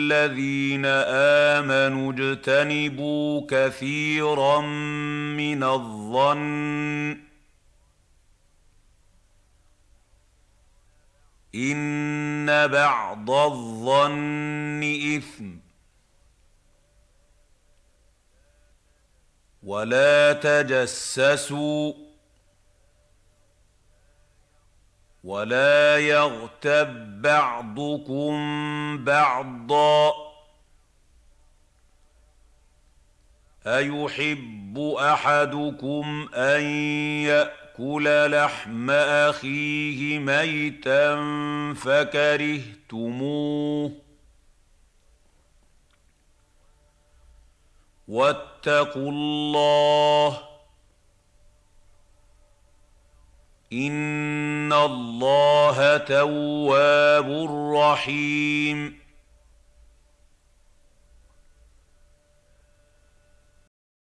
الذين آمنوا اجتنبوا كثيرا من الظن إن بعض الظن إثم ولا تجسسوا ولا يغتب بعضكم بعضا أيحب أحدكم أن يأكل لحم أخيه ميتا فكرهتموه واتقوا الله إن الله تواب رحيم